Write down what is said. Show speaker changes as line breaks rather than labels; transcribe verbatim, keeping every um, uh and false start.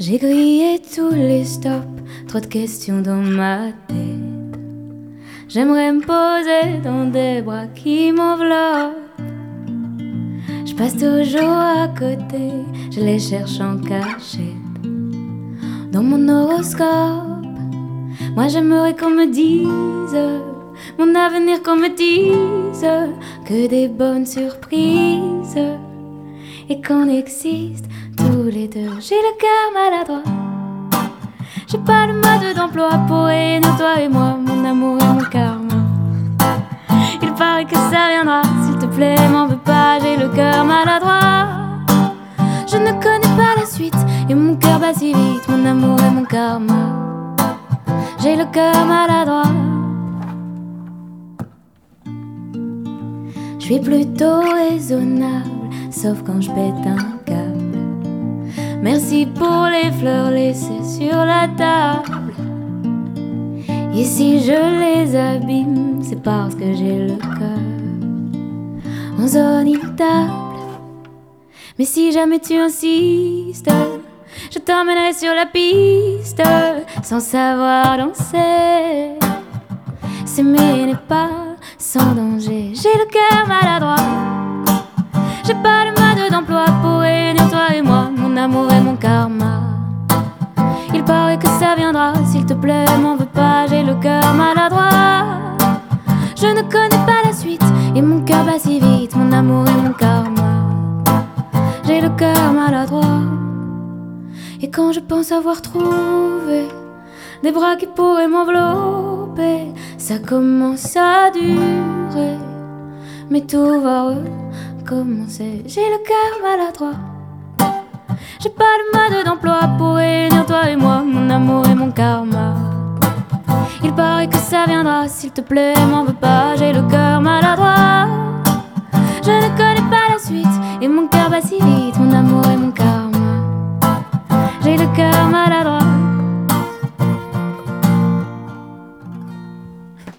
J'ai grillé tous les stops, trop de questions dans ma tête. J'aimerais me poser dans des bras qui m'enveloppent. Je passe toujours à côté, je les cherche en cachette. Dans mon horoscope, moi j'aimerais qu'on me dise mon avenir, qu'on me dise que des bonnes surprises et qu'on existe tous les deux. J'ai le cœur maladroit, j'ai pas le mode d'emploi pour réunir toi et moi, mon amour et mon karma. Il paraît que ça viendra, s'il te plaît, m'en veux pas, j'ai le cœur maladroit. Je ne connais pas la suite et mon cœur bat si vite, mon amour et mon karma. J'ai le cœur maladroit. Je suis plutôt raisonnable, sauf quand je pète un câble. Merci pour les fleurs laissées sur la table. Et si je les abîme, c'est parce que j'ai le cœur en zone irritable. Mais si jamais tu insistes, je t'emmènerai sur la piste sans savoir danser. S'aimer n'est pas sans danger. J'ai le cœur maladroit, j'ai pas le mode d'emploi pour réunir toi et moi, mon amour et mon karma. Il paraît que ça viendra, s'il te plaît, m'en veux pas, j'ai le cœur maladroit. Je ne connais pas la suite et mon cœur bat si vite, mon amour et mon karma. J'ai le cœur maladroit. Et quand je pense avoir trouvé des bras qui pourraient m'envelopper, ça commence à durer, mais tout va recommencer. J'ai le cœur maladroit, j'ai pas le mode d'emploi pour réunir toi et moi, mon amour et mon karma. Il paraît que ça viendra, s'il te plaît, m'en veux pas, j'ai le cœur maladroit. Je ne connais pas la suite et mon cœur bat si vite,